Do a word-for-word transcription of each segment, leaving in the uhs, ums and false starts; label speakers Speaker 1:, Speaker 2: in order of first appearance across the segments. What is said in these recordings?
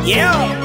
Speaker 1: Yeah.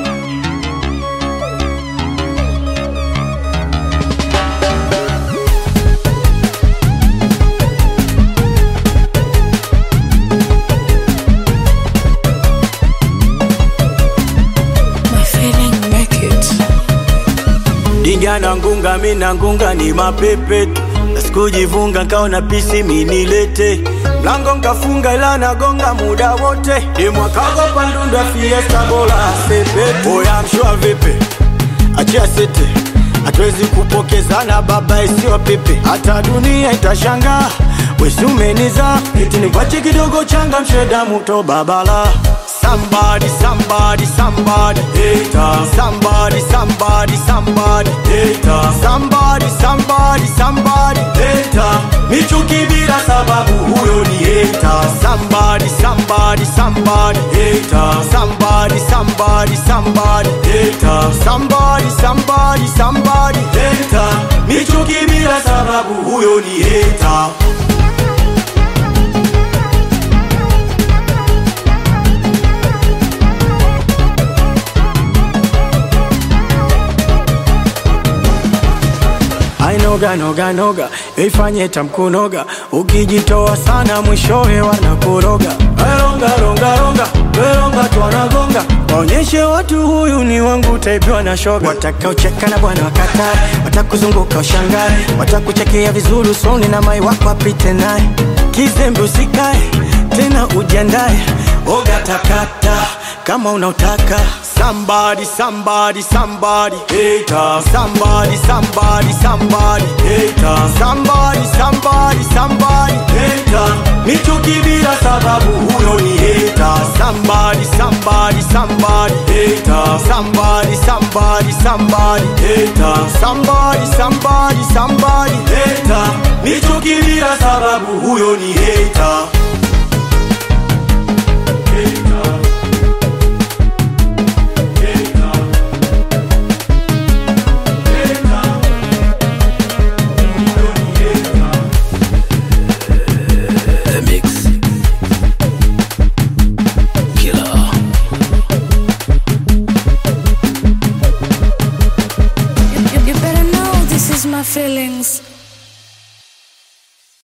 Speaker 2: Digana ngunga mina ngunga ni mapepe. Sikujivunga kaona pisi minilete. Mlango nkafunga ila nagonga muda wote. Ni mwakago pandunda fiesta bola sepe. Oya mshua vipe, achia sete. Hatuwezi kupokezana baba isiwa pepe. Hata dunia itashanga wesi umeniza. Eti nipache kidogo changa msheda muto babala. Somebody, somebody, somebody, hater. Somebody, somebody, somebody, hater. Somebody, somebody, somebody, hater. Michuki bila sababu huyo ni hater. Somebody, somebody, somebody, hater. Somebody, somebody, somebody, hater. Somebody, somebody, somebody, hater. Michuki bila sababu huyo ni hater. Noga noga noga, ifanye tamkunoga. Ukijitoa sana mwishowe wanakoroga. Ronga ronga ronga, ronga tuanagonga. Waonyeshe watu huyu ni wangu taipiwa na shoga. Wataka ucheka na bwana wakatae, watakuzunguka ushangae, watakuchekea vizuri usoni na mai wako apite nae. Kizembe usikae, tena ujiandae. Oga takata, kama unautaka. Somebody, somebody, somebody, hater. Somebody, somebody, somebody, hater. Somebody, somebody, somebody, hater. Michuki bila sababu huyo ni hater. Somebody, somebody, somebody, hater. Somebody, somebody, somebody, hater. Somebody, somebody, somebody, hater. Michuki bila sababu huyo ni hater.